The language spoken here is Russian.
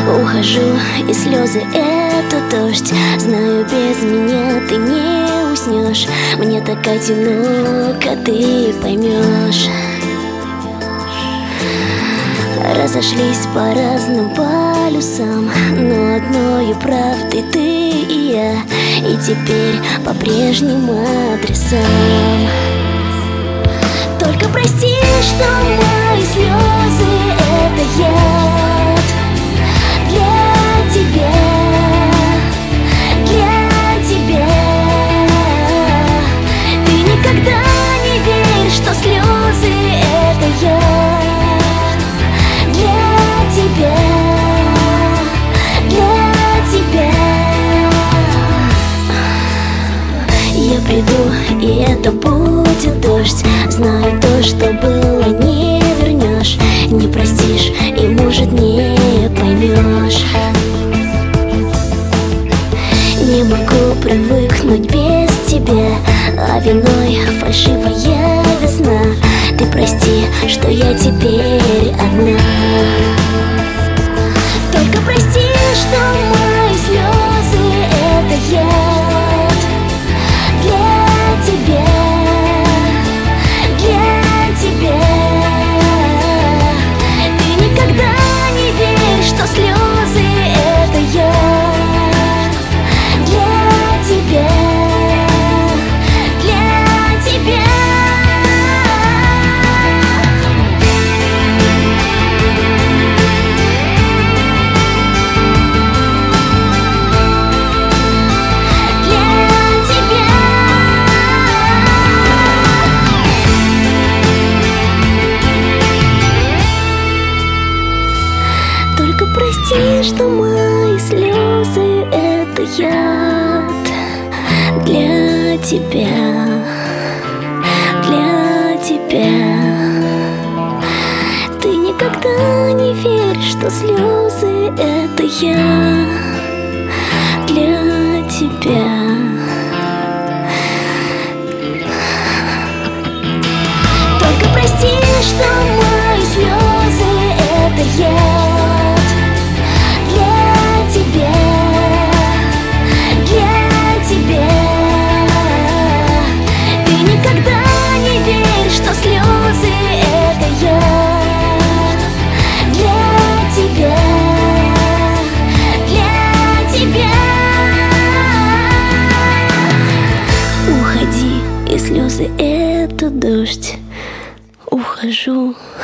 Ухожу, и слезы — это дождь. Знаю, без меня ты не уснешь. Мне так одиноко, ты поймешь. Разошлись по разным полюсам, но одною правдой ты и я, и теперь по прежним адресам. Только прости, что мои слезы — это яд для тебя, для тебя. Ты никогда не верь, что слезы — это яд для тебя, для тебя. Я приду, и это будет дождь. Знаю, то, что было, не вернешь. Не простишь и, может, не поймешь. Не могу привыкнуть без тебя, а виной фальшивая весна. Ты прости, что я теперь одна. Только прости, что мои слезы — это яд для тебя, для тебя. Ты никогда не верь, что слезы — это яд для тебя, для тебя. Только прости, что мои слезы — это яд для тебя, для тебя. Ты никогда не верь, что слезы — это яд для тебя. Только прости, что мои слезы — это яд для тебя, для тебя. Ты никогда не верь, что слезы — это яд для тебя, для тебя. Уходи, и слезы — это дождь. Ухожу.